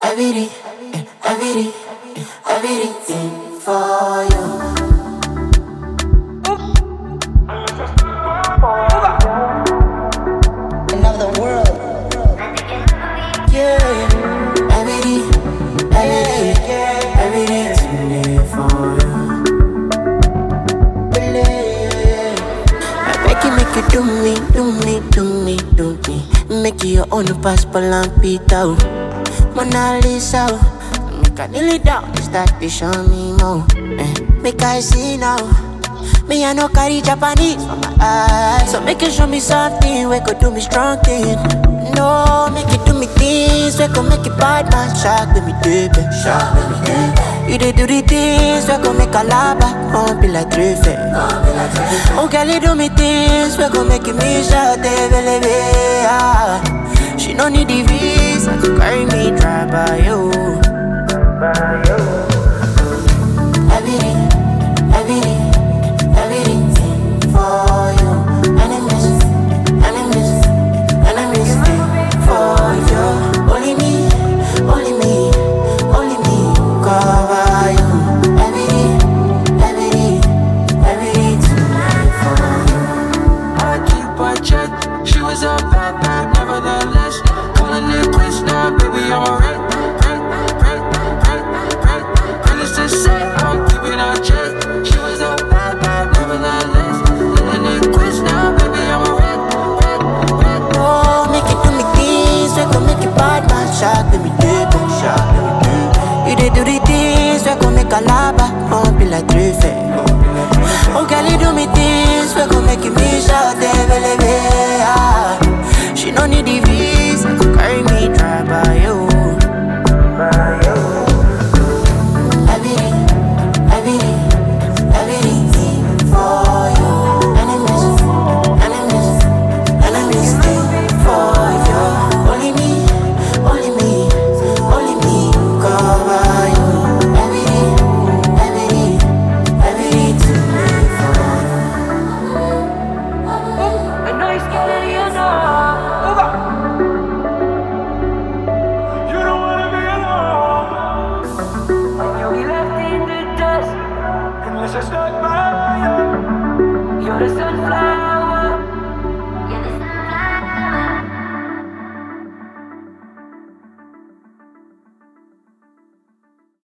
everything, everything, everything for you. Another world, yeah. Everything, everything for you. Make you do me, do me, do me, do me. Make you your own passport and Peter. Mona Lisa, make I kneel it down, start to show me more. Make I see now. Me I no carry Japanese for my eyes, so make you show me something we could do me strong thing. No, make you do me things we could make it bad man shock with me deep, shock with me deep. You dey do the things we gon' make a lava, won't be like three fair. Oh girl, you do me things we gon' make me shout, baby. She no need the visa to carry me dry by you. Everything, everything, everything for you. Enemies, enemies, enemies for you. Only me, only me, only me cover you. Everything, everything for you. I keep my check. She was a bad bad, nevertheless. Calling it quits now, baby, I'm alright. Let's just say I'm keeping our check. She was a bad bad, nevertheless. Calling it quits now, baby, I'm alright. Oh, make it do me things, we gon' make it bad man shock with me deep, shock with me deep. You dey do the things, we gon' make a lava, won't be like three fair. Oh girl, you do me things, we gon' make me shout, baby. She no need the visa to carry me dry by you. Everything, everything, everything for you. Enemies, enemies, enemies for you. Only me, only me, only me cover you. Everything, everything for you. I know you're scared, you know. You don't wanna be alone When you be left in the dust, unless I stuck by you. you're the sunflower.